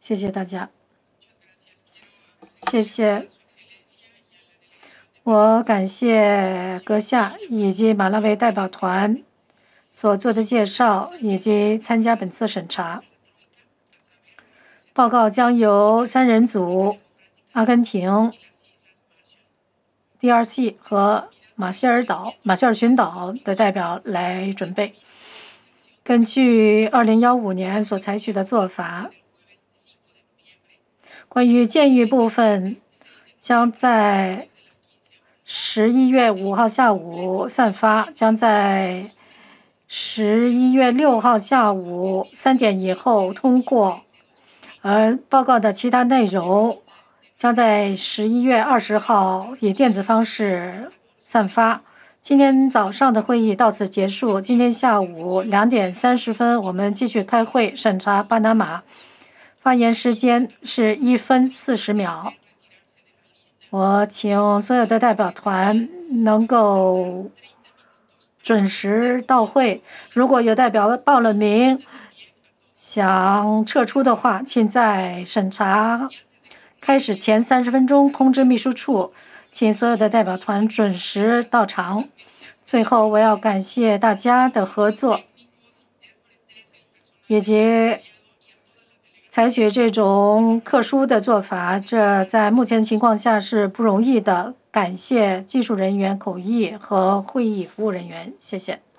谢谢大家，谢谢。我感谢阁下以及马拉维代表团所做的介绍，以及参加本次审查。报告将由3人组阿根廷、DRC 和马歇尔群岛的代表来准备。根据2015年所采取的做法，关于建议部分将在11月5号下午散发，将在11月6号下午3点以后通过，而报告的其他内容将在11月20号以电子方式散发。今天早上的会议到此结束。今天下午2点30分，我们继续开会审查巴拿马。发言时间是1分40秒。我请所有的代表团能够准时到会。如果有代表报了名想撤出的话，请在审查开始前30分钟通知秘书处，请所有的代表团准时到场。最后，我要感谢大家的合作，以及采取这种特殊的做法，这在目前情况下是不容易的。感谢技术人员、口译和会议服务人员，谢谢。